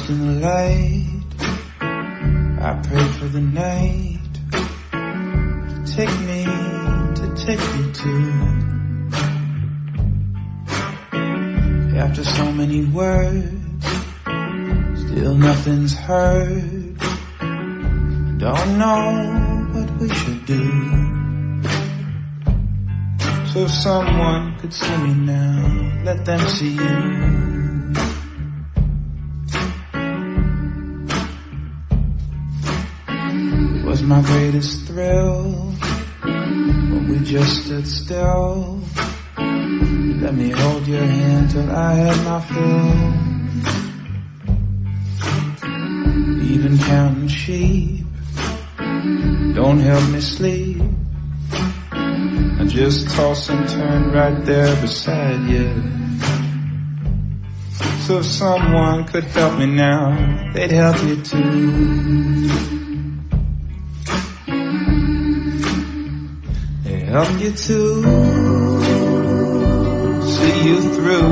lost in the light. I pray for the night to take me to. After so many words, still nothing's heard. Don't know what we should do. So if someone could see me now, let them see you. It was my greatest thrill when we just stood still. Let me hold your hand till I had my fill. Even counting sheep don't help me sleep. I just toss and turn right there beside you. So if someone could help me now, they'd help you too. They help you too. See you through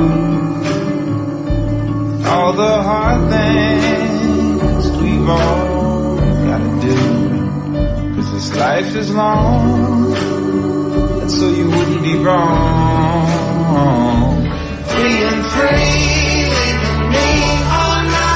all the hard things we've all gotta do. 'Cause this life is long, and so you wouldn't be wrong. Being free, leaving me on my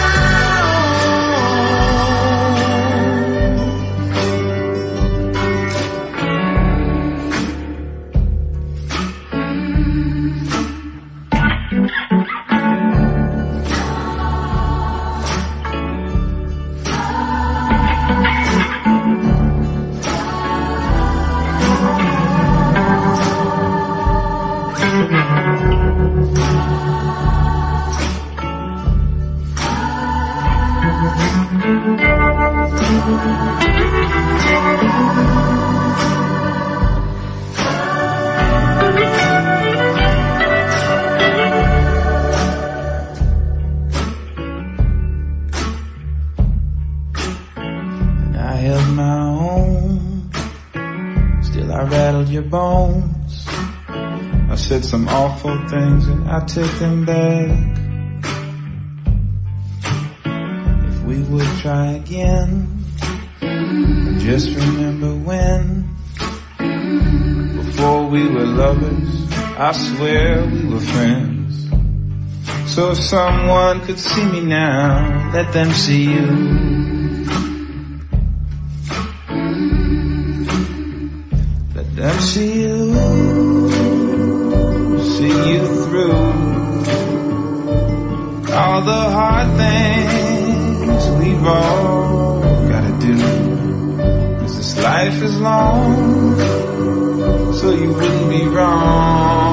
your bones. I said some awful things and I take them back. If we would try again, just remember when, before we were lovers, I swear we were friends. So if someone could see me now, let them see you. Let them see you through all the hard things we've all gotta do. 'Cause this life is long, so you wouldn't be wrong.